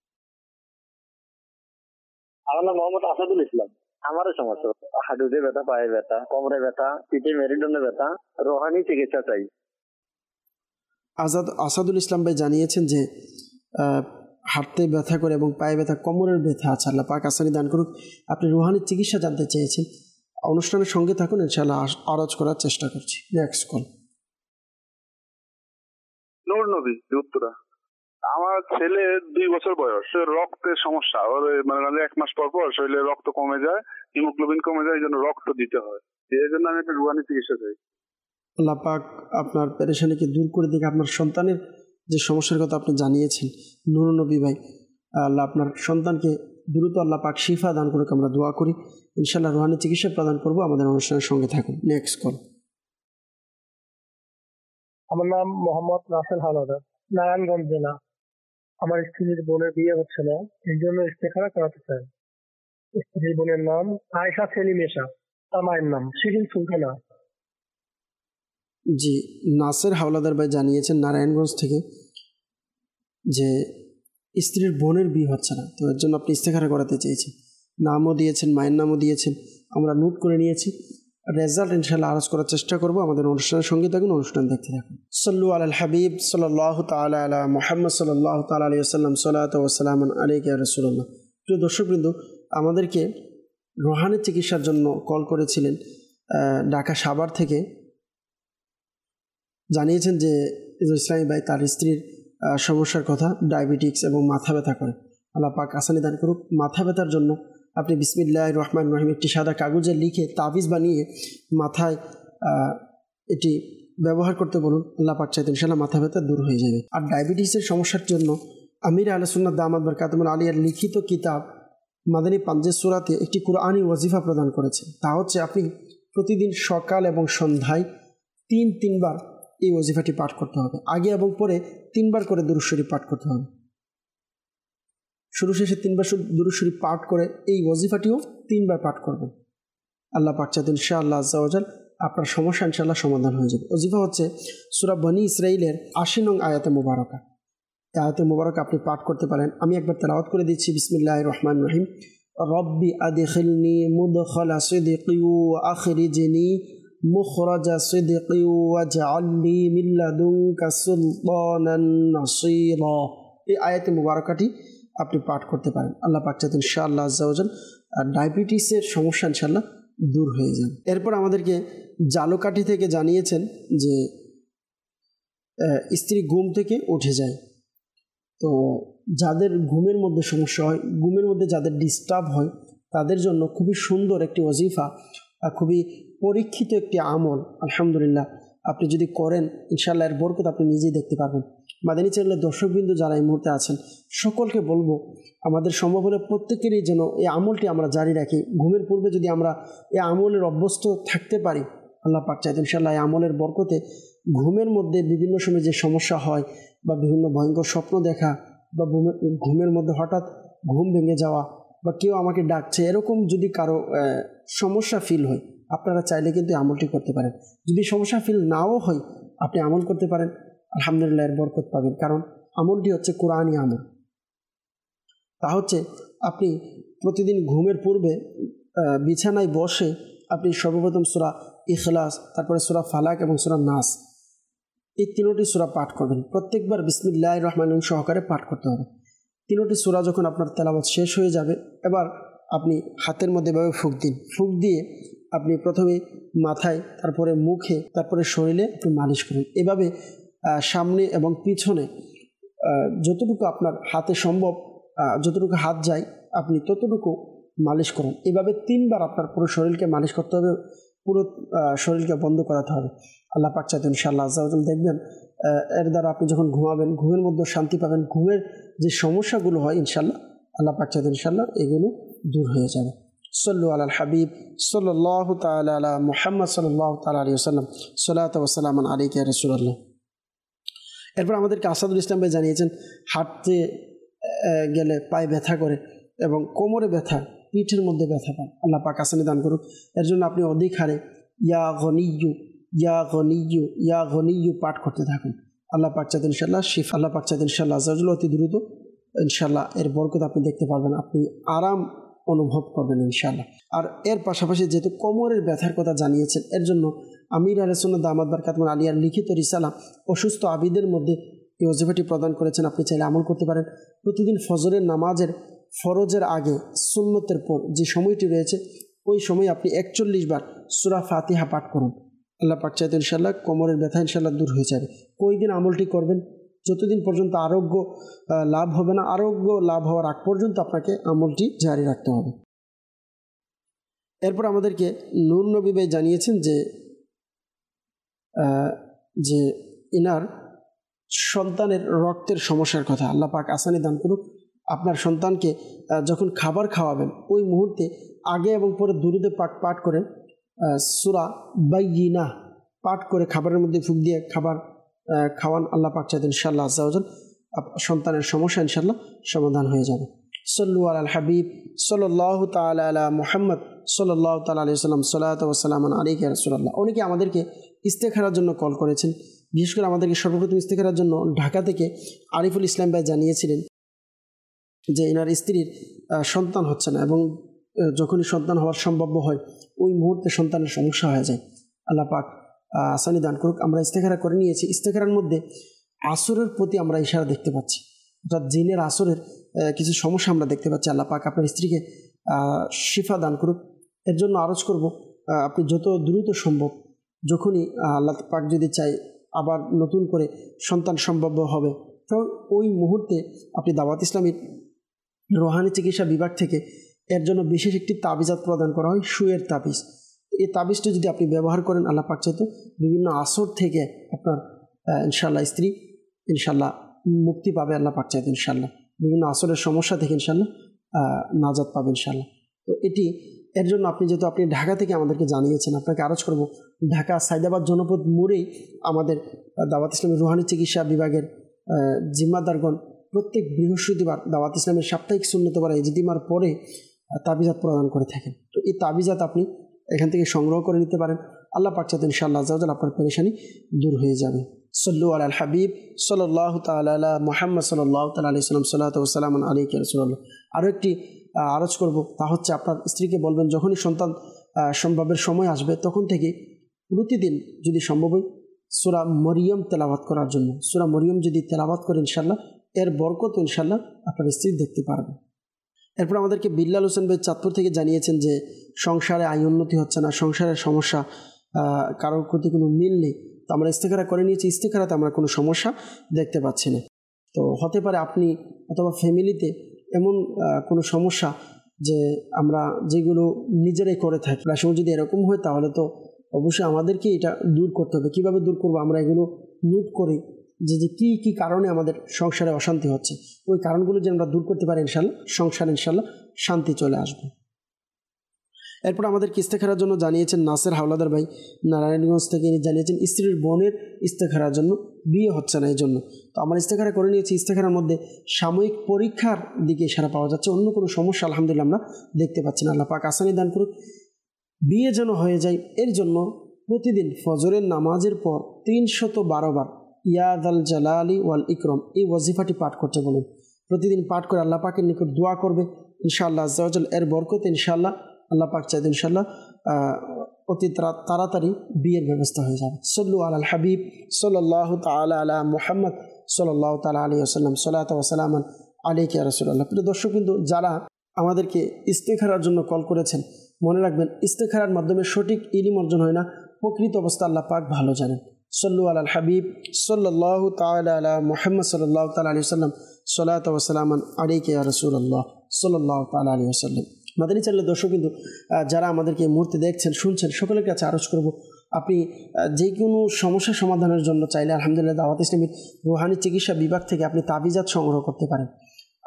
আমার নাম মোহাম্মদ আসাদুল ইসলাম। আমারও সমস্যা, হাঁটুতে ব্যথা, পায়ে ব্যথা, কোমরে ব্যথা, পিঠে মেরুদণ্ডে ব্যথা, রোহানি চিকিৎসা চাই। আসাদুল ইসলাম ভাই জানিয়েছেন যে হাঁটতে ব্যথা করে এবং পায়ে ব্যথা, কোমরের ব্যথা আছে, আল্লাহ পাক আসানি দান করুক। আপনি রুহানির চিকিৎসা জানতে চেয়েছেন, অনুষ্ঠানের সঙ্গে থাকুন, ইনশাআল্লাহ আরজ করার চেষ্টা করছি। Next call. নূর নবী, উত্তরা। আমার ছেলে 2 বছর বয়স, রক্তের সমস্যা, ওর মানে 1 মাস পর পর শরীরে রক্ত কমে যায়, হিমোগ্লোবিন কমে যায়, এই জন্য রক্ত দিতে হয়। এই জন্য আমি একটা রুহানি চিকিৎসা চাই। আল্লাহ পাক আপনার পেরেশানিকে দূর করে দিকে। আপনার সন্তানের যে সমস্যার কথা আপনি জানিয়েছেন নূর নবী ভাই, আল্লাহ আপনার সন্তানকে দ্রুত আল্লাহ পাক শিফা দান করুক, আমরা দোয়া করি। ইনশাআল্লাহ রুহানি চিকিৎসা প্রদান করব। আমাদের অনুষ্ঠানের সঙ্গে থাকুন। Next call. আমার নাম মোহাম্মদ রাসেল হাওলাদার, নারায়ণগঞ্জ জেলা। আমার স্ত্রীর বোনের বিয়ে হচ্ছে না, এই জন্য ইস্তেখারা করাতে চাই। স্ত্রীর বোনের নাম আয়েশা সেলিমেশা, তার মায়ের নাম শিরিন সুলতানা। জি, নাসের হাওলাদার ভাই জানিয়েছেন নারায়ণগঞ্জ থেকে যে স্ত্রীর বোনের বিয়ে হচ্ছে না, তো এর জন্য আপনি ইস্তেখারা করাতে চেয়েছেন। নামও দিয়েছেন, মায়ের নামও দিয়েছেন, আমরা নোট করে নিয়েছি। রেজাল্ট ইনশাআল্লাহ আরজ করার চেষ্টা করব। আমাদের অনুষ্ঠানের সঙ্গে থাকুন, অনুষ্ঠান দেখতে থাকুন। সাল্লু আলাল হাবিব সাল্লাল্লাহু তাআলা আলা মুহাম্মদ সাল্লাল্লাহু তাআলা আলাইহি ওয়াসাল্লাম, সালাতু ওয়া সালামুন আলাইকা ইয়া রাসূলুল্লাহ। প্রিয় দর্শকবৃন্দ, আমাদেরকে রুহানি চিকিৎসার জন্য কল করেছিলেন ঢাকা সাভার থেকে। জানিয়েছেন যে ইসলামী ভাই তার স্ত্রীর সমস্যার কথা, ডায়াবেটিক্স এবং মাথা ব্যথা করে। আল্লাহ পাক আসানি দান করুক। মাথা ব্যথার জন্য আপনি বিসমিল্লাহির রহমানির রহিম একটি সাদা কাগজে লিখে তাবিজ বানিয়ে মাথায় এটি ব্যবহার করতে বলুন। আল্লাহ পাক চাইতেন ইনশাআল্লাহ মাথা ব্যথা দূর হয়ে যাবে। আর ডায়াবেটিসের সমস্যার জন্য আমির আহলে সুন্নাত দামাত বরকাতুহুল আলিয়ার লিখিত কিতাব মাদানী পাঞ্জের সূরাতে একটি কুরআনি ওয়াজিফা প্রদান করেছে। তা হচ্ছে আপনি প্রতিদিন সকাল এবং সন্ধ্যায় 3 বার এই ওয়াজিফাটি পাঠ করতে হবে। আগে এবং পরে 3 বার করে দুরূদ শরীফ পাঠ করতে হবে। শুরু শেষে 3 বার দুরূদ শরীফ পাঠ করে এই ওয়াজিফাটিও 3 বার পাঠ করবেন। আল্লাহ পাক চাইতেন ইনশাআল্লাহ আজ্জা ওয়াজাল আপনার সমস্যা ইনশাআল্লাহ সমাধান হয়ে যাবে। ওয়াজিফা হচ্ছে সূরা বনী ইসরাঈলের 80 নং আয়াতে মুবারাকা। এই আয়াতে মুবারাকা আপনি পাঠ করতে পারেন। আমি একবার তেলাওয়াত করে দিচ্ছি। বিসমিল্লাহির রহমানির রহিম। রব্বি আদখিলনি মুদখালা সিদকি ওয়া আখরিজনি মুখরাজা সিদকি ওয়াজআলনি মিন লাদুনকা সুলতানান নাসীরা। এই আয়াতে মুবারাকাটি আপনি পাঠ করতে পারেন। আল্লাহ পাক চাইতেন ইনশাআল্লাহ আজ্জা ওয়াজাল ডায়াবেটিসের সমস্যা ইনশাআল্লাহ দূর হয়ে যাবে। এরপর আমাদেরকে জালকাঠি থেকে জানিয়েছেন যে স্ত্রী ঘুম থেকে উঠে যায়। তো যাদের ঘুমের মধ্যে সমস্যা হয়, ঘুমের মধ্যে যাদের ডিস্টার্ব হয়, তাদের জন্য খুবই সুন্দর একটি ওয়াজিফা, খুবই পরীক্ষিত একটি আমল। আলহামদুলিল্লাহ আপনি যদি করেন ইনশাআল্লাহ এর বরকত আপনি নিজেই দেখতে পারবেন। মাদানী চ্যানেলের দর্শকবৃন্দ যারা এই মুহূর্তে আছেন সকলকে বলবো আমাদের সম্ভব হলে প্রত্যেকেরই যেন এই আমলটি আমরা জারি রাখি। ঘুমের পূর্বে যদি আমরা এই আমলের অভ্যস্ত থাকতে পারি, আল্লাহ পাক চাইতেন ইনশাআল্লাহ এই আমলের বরকতে ঘুমের মধ্যে বিভিন্ন সময় যে সমস্যা হয় বা বিভিন্ন ভয়ঙ্কর স্বপ্ন দেখা বা ঘুমের মধ্যে হঠাৎ ঘুম ভেঙে যাওয়া বা কেউ আমাকে ডাকছে, এরকম যদি কারো সমস্যা ফিল হয়, আপনারা চাইলে কিন্তু আমলটি করতে পারেন। যদি সমস্যা ফিল নাও হয় আপনি আমল করতে পারেন, আলহামদুলিল্লাহ এর বরকত পাবেন। কারণ আমলটি হচ্ছে কোরআনী আমল। তা হচ্ছে আপনি প্রতিদিন ঘুমের পূর্বে বিছানায় বসে আপনি সর্বপ্রথম সূরা ইখলাস, তারপরে সূরা ফালাক এবং সূরা নাস, এই 3টি সূরা পাঠ করবেন। প্রত্যেকবার বিসমিল্লাহির রহমানির রহিম সহকারে পাঠ করতে হবে। 3টি সূরা যখন আপনার তেলাওয়াত শেষ হয়ে যাবে, এবার আপনি হাতের মধ্যে এভাবে ফুঁক দিন। ফুঁক দিয়ে আপনি প্রথমে মাথায়, তারপরে মুখে, তারপরে শরীরে একটু মালিশ করুন। এভাবে সামনে এবং পিছনে যতটুকু আপনার হাতে সম্ভব, যতটুকু হাত যায় আপনি ততটুকু মালিশ করুন। এভাবে 3 বার আপনার পুরো শরীরকে মালিশ করতে হবে, পুরো শরীরকে বন্ধ করাতে হবে। আল্লাহ পাক চাইতেন ইনশাআল্লাহ আজ্জা ওয়াজাল দেখবেন এর দ্বারা আপনি যখন ঘুমাবেন ঘুমের মধ্যে শান্তি পাবেন। ঘুমের যে সমস্যাগুলো হয় ইনশাআল্লাহ আল্লাহ পাক চাইতেন ইনশাআল্লাহ এগুলো দূর হয়ে যাবে। সল্লু আলাল হাবিব সাল্লাল্লাহু তাআলা আলা মুহাম্মদ সাল্লাল্লাহু তাআলা আলাইহি ওয়াসাল্লাম সালাতু ওয়া সালামান আলাইকা ইয়া রাসূলুল্লাহ। এরপর আমাদেরকে আসাদুল ইসলাম ভাই জানিয়েছেন হাঁটতে গেলে পায়ে ব্যথা করে এবং কোমরে ব্যথা, পিঠের মধ্যে ব্যথা পান, আল্লাহ পাক আসানি দান করুক। এর জন্য আপনি অধিক হারে ইয়া গনিয়্যু ইয়া গনিয়্যু ইয়া গনিয়্যু পাঠ করতে থাকুন। আল্লাহ পাক চাইতেন ইনশাআল্লাহ শিফা, আল্লাহ পাক চাইতেন ইনশাআল্লাহ আজ্জাওয়াজাল অতি দ্রুত ইনশাআল্লাহ এর বরকত আপনি দেখতে পারবেন, আপনি আরাম অনুভব করবেন ইনশাআল্লাহ। আর এর পাশাপাশি যেহেতু কোমরের ব্যথার কথা জানিয়েছেন, এর জন্য আমির আহলে সুন্নাত দামাত বারকাতুহুম আলিয়ার লিখিত রিসালা অসুস্থ আবিদের মধ্যে এই ওজিফাটি প্রদান করেছেন, আপনি চাইলে আমল করতে পারেন। প্রতিদিন ফজরের নামাজের ফরজের আগে সুন্নতের পর যে সময়টি রয়েছে ওই সময় আপনি 41 বার সূরা ফাতিহা পাঠ করুন। আল্লাহ পাক চাইতে ইনশাআল্লাহ কোমরের ব্যথা ইনশাআল্লাহ দূর হয়ে যাবে। কয়দিন আমলটি করবেন? যতদিন পর্যন্ত আরোগ্য লাভ হবে না, আরোগ্য লাভ হওয়ার আগ পর্যন্ত আপনাকে আমলটি জারি রাখতে হবে। এরপর আমাদেরকে নূর নবী ভাই জানিয়েছেন যে ইনার সন্তানের রক্তের সমস্যার কথা। আল্লাহ পাক আসানি দান করুক। আপনার সন্তানকে যখন খাবার খাওয়াবেন ওই মুহূর্তে আগে এবং পরে দুরূদে পাক পাঠ করে সূরা বাইয়িনা পাঠ করে খাবারের মধ্যে ফুঁক দিয়ে খাবার খাওয়ান। আল্লাহ পাক চাইতেন ইনশাআল্লাহ আজ্জাওয়াজাল সন্তানের সমস্যা ইনশাআল্লাহ সমাধান হয়ে যাবে। সল্লু আলাল হাবিব সাল্লাল্লাহু তাআলা আলা মুহাম্মদ সাল্লাল্লাহু তাআলা আলাইহি ওয়াসাল্লাম সালাতু ওয়া সালামান আলাইকা ইয়া রাসূলুল্লাহ। অনেকে আমাদেরকে ইস্তেখারার জন্য কল করেছেন। বিশেষ করে আমাদেরকে সর্বপ্রথম ইস্তেখারার জন্য ঢাকা থেকে আরিফুল ইসলাম ভাই জানিয়েছিলেন যে এনার স্ত্রীর সন্তান হচ্ছে না এবং যখনই সন্তান হওয়ার সম্ভাব্য হয় ওই মুহূর্তে সন্তানের সমস্যা হয়ে যায়। আল্লাহ পাক আসানি দান করুক। আমরা ইস্তেখারা করে নিয়েছি। ইস্তেখারার মধ্যে আসরের প্রতি আমরা ইশারা দেখতে পাচ্ছি, অর্থাৎ জিনের আসরের কিছু সমস্যা আমরা দেখতে পাচ্ছি। আল্লাহ পাক আপনার স্ত্রীকে শিফা দান করুক। এর জন্য আরজ করব আপনি যত দ্রুত সম্ভব, যখনই আল্লাহ পাক যদি চাই আবার নতুন করে সন্তান সম্ভাব্য হবে, তো ওই মুহূর্তে আপনি দাওয়াত ইসলামীর রোহানি চিকিৎসা বিভাগ থেকে এর জন্য বিশেষ একটি তাবিজাত প্রদান করা হয়, সুয়ের তাবিজ। এই তাবিজটি যদি আপনি ব্যবহার করেন আল্লাহ পাক চাইতো বিভিন্ন আসর থেকে আপনার ইনশাআল্লাহ স্ত্রী ইনশাআল্লাহ মুক্তি পাবে। আল্লাহ পাক চাইতো ইনশাআল্লাহ বিভিন্ন আসরের সমস্যা থেকে ইনশাআল্লাহ নাজাত পাবে ইনশাআল্লাহ। তো এর জন্য আপনি যেহেতু আপনি ঢাকা থেকে আমাদেরকে জানিয়েছেন, আপনাকে আরজ করব ঢাকা সাইদাবাদ জনপদ মোড়েই আমাদের দাওয়াত ইসলামের রুহানি চিকিৎসা বিভাগের জিম্মাদারগণ প্রত্যেক বৃহস্পতিবার দাওয়াত ইসলামের সাপ্তাহিক সুন্নতবার ইজতিমার পরে তাবিজাত প্রদান করে থাকেন। তো এই তাবিজাত আপনি এখান থেকে সংগ্রহ করে নিতে পারেন। আল্লাহ পাক চাইতেন ইনশাআল্লাহ আজ্জাওয়াজাল আপনার পেরেশানি দূর হয়ে যাবে। সল্লু আলাল হাবিব সাল্লাল্লাহু তাআলা আলা মুহাম্মদ সাল্লাল্লাহু তাআলা আলাইহি ওয়াসাল্লাম সালাতু ওয়া সালামান আলাইকা ইয়া রাসূলুল্লাহ। আরও একটি আরজ করব, তা হচ্ছে আপনার স্ত্রীকে বলবেন যখনই সন্তান সম্ভবের সময় আসবে তখন থেকে প্রতিদিন যদি সম্ভব হয় সূরা মরিয়ম তেলাওয়াত করার জন্য। সূরা মরিয়ম যদি তেলাওয়াত করেন ইনশাআল্লাহ এর বরকত ইনশাআল্লাহ আপনার স্ত্রী দেখতে পারবে। এরপর আমাদেরকে বিল্লাল হোসেন ভাই চাঁদপুর থেকে জানিয়েছেন যে সংসারে আয় উন্নতি হচ্ছে না, সংসারের সমস্যা, কারোর প্রতি কোনো মিল নেই। তো আমরা ইস্তেখারা করে নিয়েছি, ইস্তেখারাতে আমরা কোনো সমস্যা দেখতে পাচ্ছি না। তো হতে পারে আপনি অথবা ফ্যামিলিতে এমন কোনো সমস্যা যে আমরা যেগুলো নিজেরাই করে থাকি, প্রায় সময় যদি এরকম হয় তাহলে তো অবশ্যই আমাদেরকে এটা দূর করতে হবে। কীভাবে দূর করবো? আমরা এগুলো নোট করি যে কী কারণে আমাদের সংসারে অশান্তি হচ্ছে, ওই কারণগুলো যে আমরা দূর করতে পারি ইনশাআল্লাহ সংসারে ইনশাআল্লাহ শান্তি চলে আসবে। এরপর আমাদের ইস্তেখারার জন্য জানিয়েছেন নাসের হাওলাদার ভাই নারায়ণগঞ্জ থেকে, ইনি জানিয়েছেন স্ত্রীর বোনের ইস্তেখারার জন্য, বিয়ে হচ্ছে না এই জন্য। তো আমরা ইস্তেখারা করে নিয়েছি। ইস্তেখারার মধ্যে সাময়িক পরীক্ষার দিকে ইশারা পাওয়া যাচ্ছে, অন্য কোনো সমস্যা আলহামদুলিল্লাহ আমরা দেখতে পাচ্ছি না। আল্লাহ পাক আসানি দান করুক, বিয়ে যেন হয়ে যায়। এর জন্য প্রতিদিন ফজরের নামাজের পর 312 বার ইয়া যাল জালালি ওয়াল ইকরাম এই ওয়াজিফাটি পাঠ করতে বলুন। প্রতিদিন পাঠ করে আল্লাহ পাকের নিকট দোয়া করবে ইনশাআল্লাহ আজ্জাওয়াজাল এর বরকতে ইনশাআল্লাহ আল্লাহ পাক চাইতে ইনশাআল্লাহ অতি তাড়াতাড়ি বিয়ের ব্যবস্থা হয়ে যাবে। সল্লু আলাল হাবিব সাল্লাল্লাহু তাআলা আলা মুহাম্মদ সাল্লাল্লাহু তাআলা আলাইহি ওয়াসাল্লাম সালাতু ওয়া সালামান আলাইকা ইয়া রাসূলুল্লাহ। প্রিয় দর্শক বিন্দু, যারা আমাদেরকে ইস্তেখারার জন্য কল করেছেন, মনে রাখবেন ইস্তেখারার মাধ্যমে সঠিক ইলম অর্জন হয় না, প্রকৃত অবস্থা আল্লাহ পাক ভালো জানেন। সল্লু আলাল হাবিব সাল্লাল্লাহু তাআলা আলা মুহাম্মদ সাল্লাল্লাহু তাআলা আলাইহি ওয়াসাল্লাম সালাতু ওয়া সালামান আলাইকা ইয়া রাসূলুল্লাহ সাল্লাল্লাহু তাআলা আলাইহি ওয়াসাল্লাম। মাদানী চ্যানেলের দর্শক কিন্তু যারা আমাদেরকে এই মুহূর্তে দেখছেন শুনছেন, সকলের কাছে আরজ করব আপনি যে কোনো সমস্যা সমাধানের জন্য চাইলে আলহামদুলিল্লাহ দাওয়াত ইসলামীর রুহানি চিকিৎসা বিভাগ থেকে আপনি তাবিজাত সংগ্রহ করতে পারেন।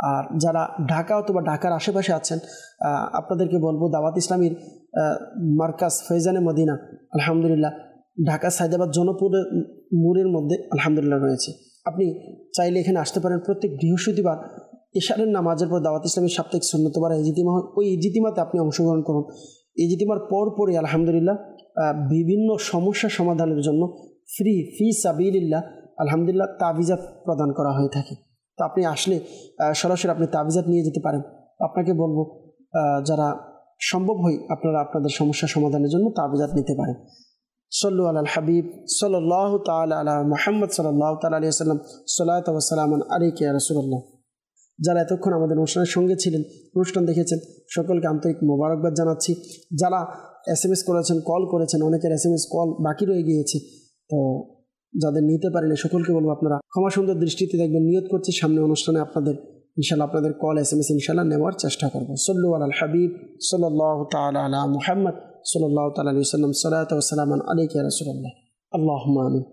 আর যারা ঢাকা অথবা ঢাকার আশেপাশে আছেন আপনাদেরকে বলবো দাওয়াত ইসলামীর মার্কাজ ফৈজানে মদিনা আলহামদুলিল্লাহ ঢাকা সাইদাবাদ জনপুরের মোড়ের মধ্যে আলহামদুলিল্লাহ রয়েছে। আপনি চাইলে এখানে আসতে পারেন। প্রত্যেক বৃহস্পতিবার এশারের নামাজের পর দাওয়াত ইসলামীর সাপ্তাহিক সুন্নতবার ইজতিমা হয়। ওই ইজতিমাতে আপনি অংশগ্রহণ করুন। ইজতিমার পরপরই আলহামদুলিল্লাহ বিভিন্ন সমস্যা সমাধানের জন্য ফি সাবিলিল্লাহ আলহামদুলিল্লাহ তাবিজাত প্রদান করা হয়ে থাকে। তো আপনি আসলে সরাসরি আপনি তাবিজাত নিয়ে যেতে পারেন। আপনাকে বলবো যারা সম্ভব হয় আপনারা আপনাদের সমস্যা সমাধানের জন্য তাবিজাত নিতে পারেন। সল্লু আলাল হাবিব সাল্লাল্লাহু তাআলা আলা মুহাম্মদ সাল্লাল্লাহু তাআলা আলাইহি ওয়াসাল্লাম সালাতু ওয়া সালামুন আলাইকা ইয়া রাসূলুল্লাহ। যারা এতক্ষণ আমাদের অনুষ্ঠানের সঙ্গে ছিলেন, অনুষ্ঠান দেখেছেন, সকলকে আন্তরিক মোবারকবাদ জানাচ্ছি। যারা SMS করেছেন, কল করেছেন, অনেকের SMS কল বাকি রয়ে গিয়েছে, তো যাদের নিতে পারেন সকলকে বলবো আপনারা ক্ষমা সুন্দর দৃষ্টিতে দেখবেন। নিয়ত করছি সামনে অনুষ্ঠানে আপনাদের ইনশাআল্লাহ আপনাদের কল SMS ইনশাআল্লাহ নেওয়ার চেষ্টা করব। সল্লু আলাল হাবিব সাল্লাল্লাহু তাআলা আলা মুহাম্মদ সাল্লাল্লাহু তাআলা আলাইহি ওয়াসাল্লাম সালাতু ওয়া সালামুন আলাইকা ইয়া রাসূলুল্লাহ। আল্লাহুম্মা আমিন।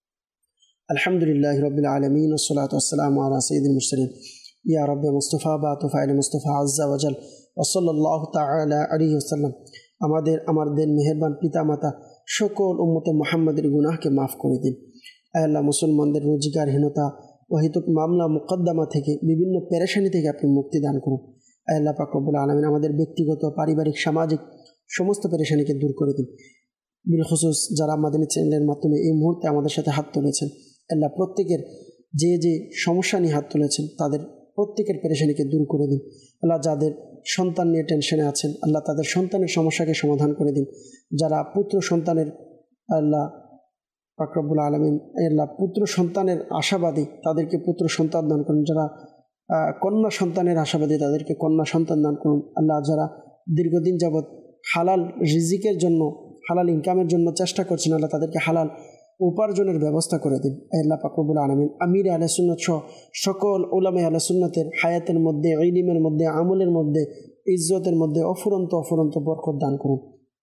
আলহামদুলিল্লাহি রাব্বিল আলামিন ওয়াস সালাতু ওয়াস সালামু আলা সাইয়্যিদিল মুরসালিন ইয়া রাব্বি মুস্তাফা বাতু ফাইল মুস্তাফা আযজা ওয়া জাল ওয়া সাল্লাল্লাহু তাআলা আলাইহি ওয়াসাল্লাম। আমাদের মেহেরবান পিতামাতা সকল উম্মতে মুহাম্মাদের গুনাহকে মাফ করে দিন। আয় আল্লাহ, মুসলমানদের রোজগারহীনতা ওয়াহিতুক মামলা মুকদ্দমা থেকে বিভিন্ন পেরেশানি থেকে আপনি মুক্তি দান করুন। আয় আল্লাহ পাক রব্বুল আলামিন আমাদের ব্যক্তিগত, পারিবারিক, সামাজিক সমস্ত পেরেশানিকে দূর করে দিন। বিলখুসুস যারা আমাদের চ্যানেলের মাধ্যমে এই মুহূর্তে আমাদের সাথে হাত তুলেছেন, আল্লাহ প্রত্যেকের যে সমস্যা নিয়ে হাত তুলেছেন তাদের প্রত্যেকের পেরেশানিকে দূর করে দিন। আল্লাহ যাদের সন্তান নিয়ে টেনশনে আছেন, আল্লাহ তাদের সন্তানের সমস্যাকে সমাধান করে দিন। যারা পুত্র সন্তানের আল্লাহ পাক রব্বুল আলামিন আল্লাহ পুত্র সন্তানের আশাবাদী তাদেরকে পুত্র সন্তান দান করুন। যারা কন্যা সন্তানের আশাবাদী তাদেরকে কন্যা সন্তান দান করুন। আল্লাহ যারা দীর্ঘদিন যাবৎ হালাল রিজিকের জন্য, হালাল ইনকামের জন্য চেষ্টা করছেন, আল্লাহ তাদেরকে হালাল উপার্জনের ব্যবস্থা করে দিন। আল্লাহ পাক রব্বুল আলামিন আমির আহলে সুন্নাত সহ সকল উলামায়ে আহলে সুন্নাতের হায়াতের মধ্যে, ইলমের মধ্যে, আমলের মধ্যে, ইজ্জতের মধ্যে অফুরন্ত বরকত দান করুন।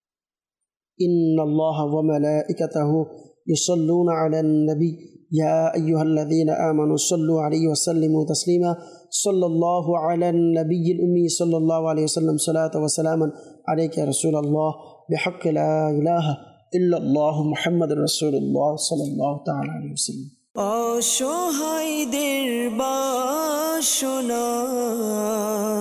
ইন্নাল্লাহা ওয়া মালাইকাতাহু يصلون على النبي يا أيها الذين آمنوا صلوا عليه وسلموا تسليما صلى الله على النبي الأمي صلى الله عليه وسلم صلاة وسلاما عليك يا رسول الله بحق لا إله إلا الله محمد رسول الله صلى الله تعالى عليه وسلم অসহায়দের বাসনা